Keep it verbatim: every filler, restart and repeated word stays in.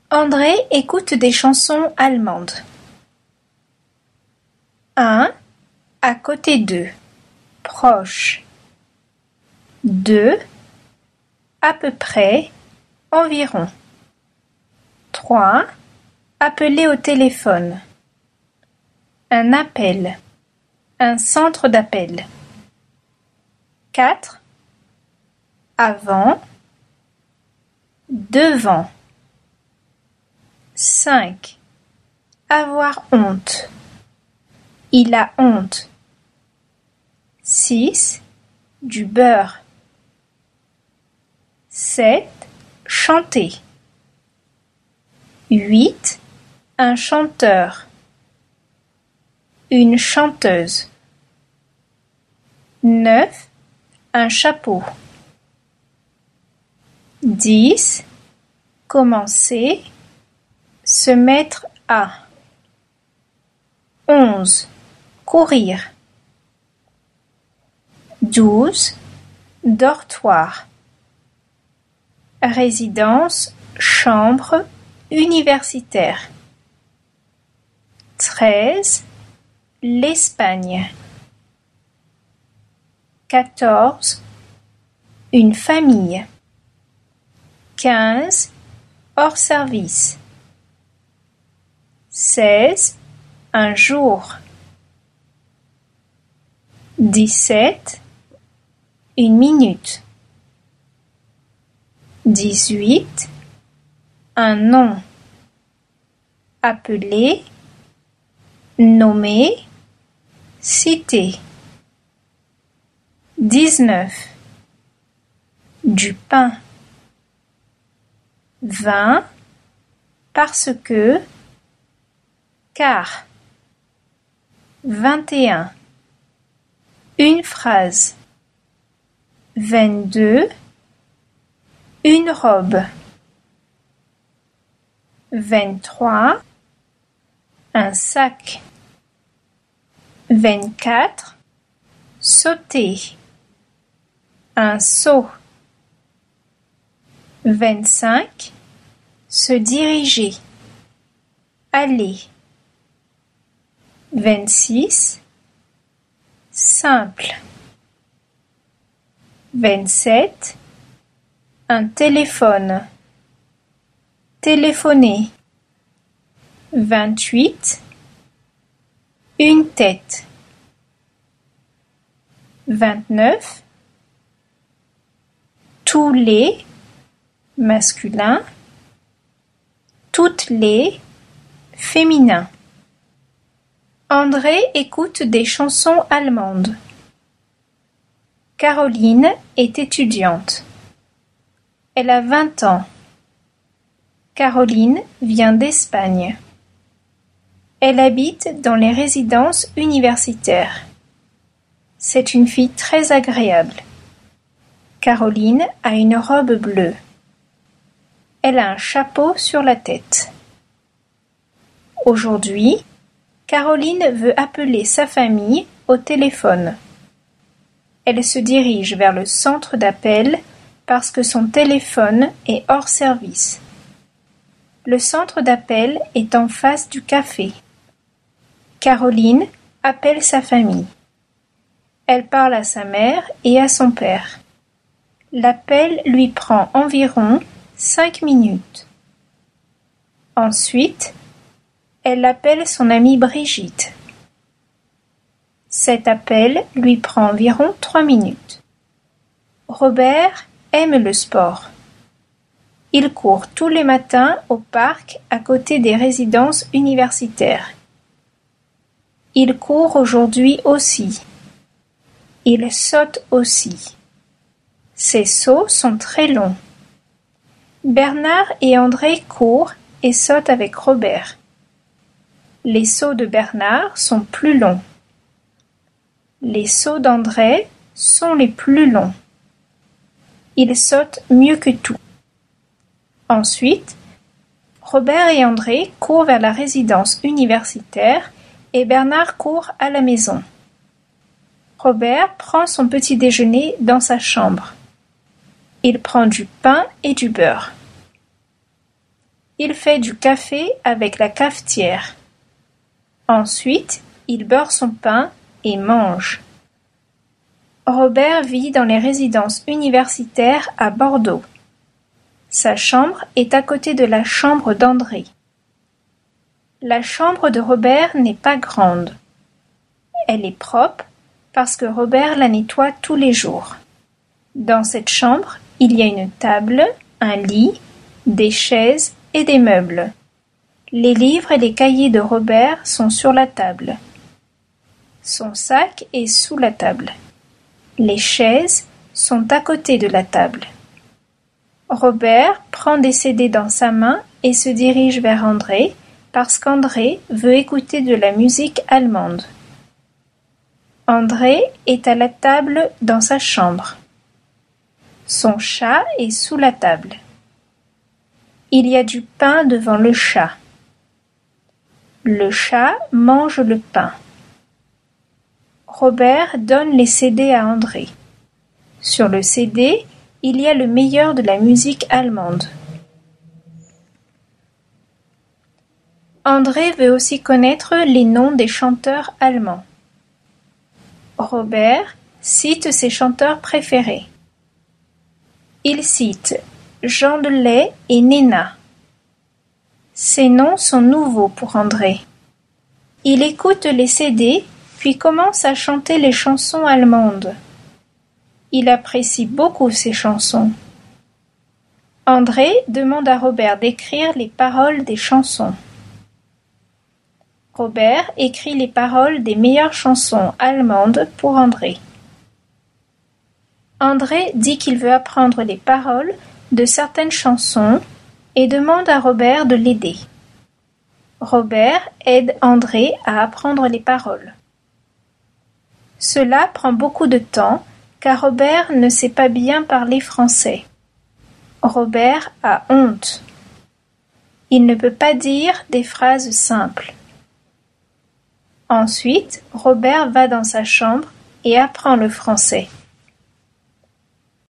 André écoute des chansons allemandes. un. À côté d'eux. Proche. deux. À peu près. Environ. trois. Appeler au téléphone. Un appel. Un centre d'appel. quatre. Avant. Devant. cinq. Avoir honte. Il a honte. six. Du beurre. sept. Chanter. huit. Un chanteur. Une chanteuse. neuf. Un chapeau. dix. Commencer. Se mettre à. onze. Courir. douze. Dortoir. Résidence, chambre, universitaire. treize. L'Espagne. quatorze. Une famille. quinze. Hors service. seize. Un jour. dix-sept. Une minute. dix-huit. Un nom. Appeler. Nommer. Citer. dix-neuf. Du pain. vingt. Parce que. Car. vingt et un. Une phrase. vingt-deux. Une robe. vingt-trois. Un sac. vingt-quatre. Sauter. Un seau. vingt-cinq. Se diriger. Aller. vingt-six. Simple. vingt-sept. Un téléphone. Téléphoner. vingt-huit. Une tête. vingt-neuf. Tous les, masculin. Toutes les, féminin. André écoute des chansons allemandes. Caroline est étudiante. Elle a vingt ans. Caroline vient d'Espagne. Elle habite dans les résidences universitaires. C'est une fille très agréable. Caroline a une robe bleue. Elle a un chapeau sur la tête. Aujourd'hui, Caroline veut appeler sa famille au téléphone. Elle se dirige vers le centre d'appel parce que son téléphone est hors service. Le centre d'appel est en face du café. Caroline appelle sa famille. Elle parle à sa mère et à son père. L'appel lui prend environ cinq minutes. Ensuite, elle appelle son amie Brigitte. Cet appel lui prend environ trois minutes. Robert aime le sport. Il court tous les matins au parc à côté des résidences universitaires. Il court aujourd'hui aussi. Il saute aussi. Ses sauts sont très longs. Bernard et André courent et sautent avec Robert. Les sauts de Bernard sont plus longs. Les sauts d'André sont les plus longs. Il saute mieux que tout. Ensuite, Robert et André courent vers la résidence universitaire et Bernard court à la maison. Robert prend son petit déjeuner dans sa chambre. Il prend du pain et du beurre. il fait du café avec la cafetière. Ensuite, il beurre son pain et mange. Robert vit dans les résidences universitaires à Bordeaux. Sa chambre est à côté de la chambre d'André. La chambre de Robert n'est pas grande. Elle est propre parce que Robert la nettoie tous les jours. Dans cette chambre, il y a une table, un lit, des chaises et des meubles. Les livres et les cahiers de Robert sont sur la table. Son sac est sous la table. Les chaises sont à côté de la table. Robert prend des C D dans sa main et se dirige vers André parce qu'André veut écouter de la musique allemande. André est à la table dans sa chambre. Son chat est sous la table. Il y a du pain devant le chat. Le chat mange le pain. Robert donne les C D à André. Sur le C D, il y a le meilleur de la musique allemande. André veut aussi connaître les noms des chanteurs allemands. Robert cite ses chanteurs préférés. Il cite Jean de Lay et Nena. Ces noms sont nouveaux pour André. Il écoute les C D, puis commence à chanter les chansons allemandes. Il apprécie beaucoup ces chansons. André demande à Robert d'écrire les paroles des chansons. Robert écrit les paroles des meilleures chansons allemandes pour André. André dit qu'il veut apprendre les paroles de certaines chansons et demande à Robert de l'aider. Robert aide André à apprendre les paroles. Cela prend beaucoup de temps car Robert ne sait pas bien parler français. Robert a honte. Il ne peut pas dire des phrases simples. Ensuite, Robert va dans sa chambre et apprend le français.